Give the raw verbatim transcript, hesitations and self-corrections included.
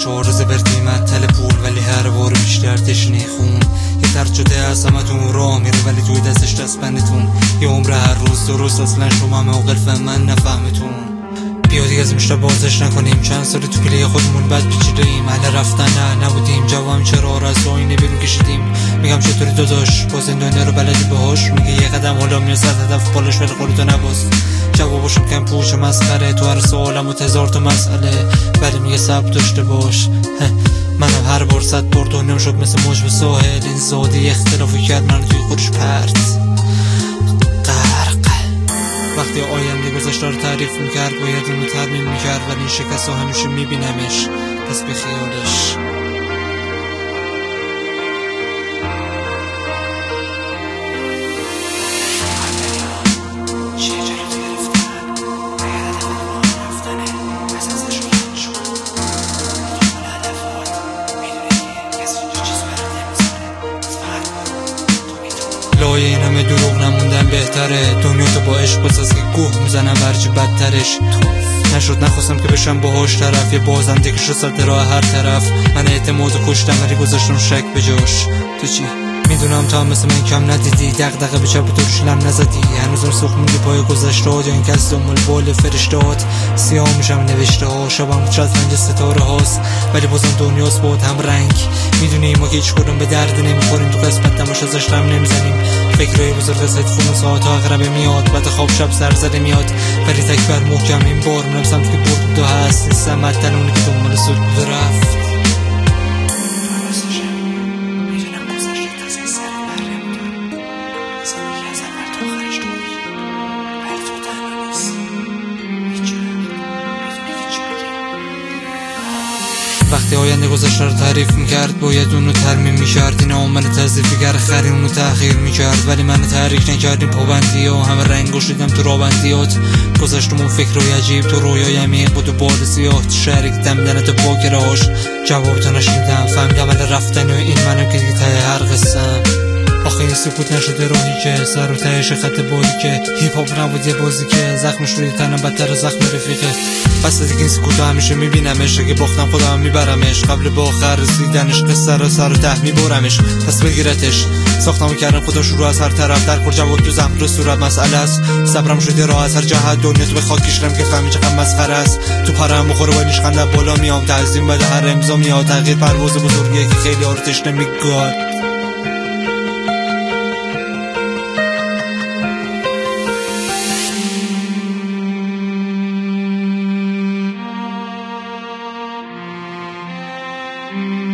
چهار روز بردی معطل پول ولی هر بار بیشتر تشنه خون. یه ترد شده از همتون راه میره ولی توی دستش دستبندتون. یه عمر هر روز درست اصلا شما موقع فهم من نفهمتون. بیا دیگه از مشتا بازش نکنیم، چند سال تو پیله خودمون بد پیچیدیم. اهل رفتن نه نبودیم، جوام چرا را از آینه بیرون کشیدیم. میگم چطوری داداش با زندانه رو بلدی باهاش؟ میگه یه قدم حالا میاد صد هدف بالاش ولی خودتو نباز. جوابشو کم پوچ مسخره، تو هر سوالم و هزار تا مسئله ولی میگه صبر داشته باش. منم هر بار صد بار دنیام شد مثل موج به ساحل. این زادی اختلافی کرد من توی خودش پرت غرق. وقتی آینده گذشته رو تعریف میکرد باید اونو ترمیم میکرد ولی این شکست رو همیشه میبینمش پس به خیالش. لایه این همه دروغ نموندن بهتره. دنیا تو با عشق بساز که گوه میزنم برچی بدترش. نشد نخواستم که بشم باهاش طرف، یه بازنده که شد سد راه هر طرف. من اعتماد کشتم ولی گذاشتم شک به جاش. تو چی؟ میدونم تا هم مثل من کم ندیدی، دغدغه به چپ تو روشلم نزدی. هنوزم سخت میگی پای گذشتهات یا این کس دنبال بال فرشتهات. سیاه میشم نوشته ها شبم شطرنج ستاره هاست ولی بازم دنیاست با هم رنگ. میدونی ما که هیچ کدوم به درد نمیخوریم، تو قسمت نماش ازش رم نمیزنیم. فکرهای بزرگ از هدفون و ساعت ها اغربه میاد، بعد خواب شب سرزده میاد ولی تک بر محکم این بار منم سمت که برد دو هست. نیستم مدن اونی که دنبال سود بوده رفت. وقتی آینده گذشته رو تعریف میکرد باید اونو ترمیم میکرد. این عامل تضعیفیگر خرین اونو تأخیر میکرد ولی منو تحریک نکردیم پابندی ها. همه رنگوش دیدم تو رابندیات. گذشتمون فکرهای عجیب تو رویای عمیق بود و بال سیاه. شهری که دمیدن تو باکرهاش جواب تو نشنیدم. فهمیدم عمل رفتن و این منم که دیگه ته هر قصم. آخه این سکوت نشده راهی که سر و تهش خط باری که هیپ هاپ نبود یه بازی که زخمش روی تنم بدتر از زخم رفیقه. پس دیگه این سکوت همیشه میبینمش، اگه باختم خودم میبرمش. قبل با آخر رسیدنش قصه را سر و ته میبرمش پس بگیرتش. ساختمو کردم خودم شروع از هر طرف، در کل جواب تو زخم رو صورت مسئله است. صبرم شده راه از هر جهت، دنیا تو به خاک کشیدم که فهمی چقدر مسخره است. تو پرم بخوره ولی خنده بالا میام، تعظیم بده هر امضا میاد. تغییر پرواز بزرگیه که خیلی ها رو تشنه میگاد. Thank you.